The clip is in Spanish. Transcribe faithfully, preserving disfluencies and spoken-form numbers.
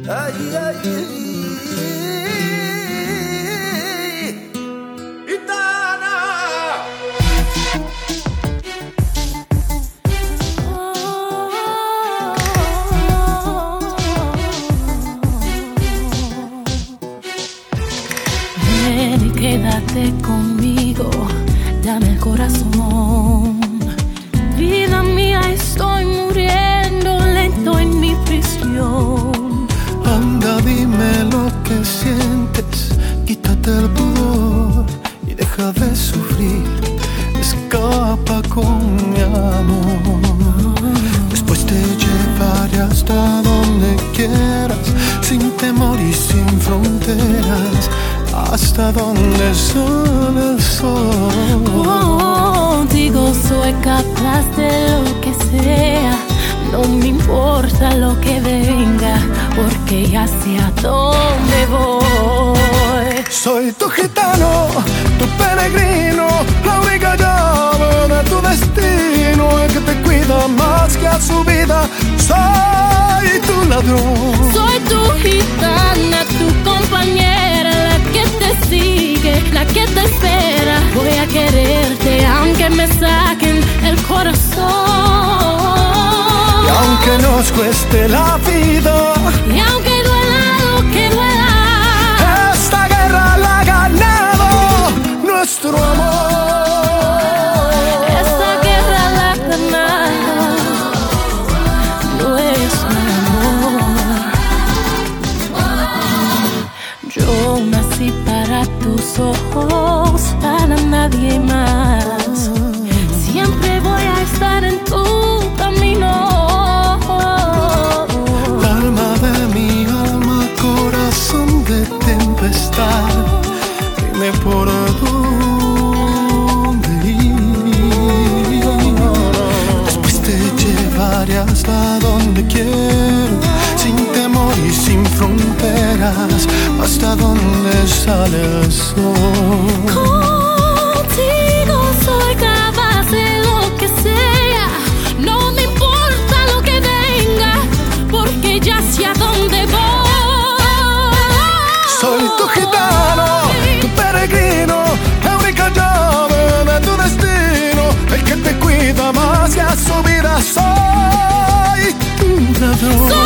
Ay, ay, ay. Gitana. Ven y quédate conmigo, dame el corazón. Vida mía, estoy muriendo lento en mi prisión. Anda, dime lo que sientes, quítate el pudor y deja de sufrir. Escapa con mi amor. Después te llevaré hasta donde quieras, sin temor y sin fronteras, hasta donde sale el sol. Contigo soy capaz de lo que sea, no me importa lo que venga, porque ya sé a dónde voy. Soy tu gitano, tu peregrino, la única llave de tu destino, el que te cuida más que a su vida. Soy tu ladrón. Soy tu gitana, tu compañera, la que te sigue, la que te espera. Voy a quererte aunque me saquen el corazón. Y aunque nos cueste la vida, y aunque duela lo que duela, esta guerra la ha ganado nuestro amor. esta guerra la ha ganado nuestro amor. Yo nací para tus ojos, para nadie más. Siempre voy a estar en tu camino. Alma de mi alma, corazón de tempestad, dime por dónde ir. Después te llevaré hasta donde quiero, sin temor y sin fronteras, hasta donde sale el sol. Contigo soy capaz de lo que sea, no me importa lo que venga, porque ya sé a dónde voy. Soy tu gitano, tu peregrino, la única llave de tu destino, el que te cuida más que a su vida. Soy tu ladrón.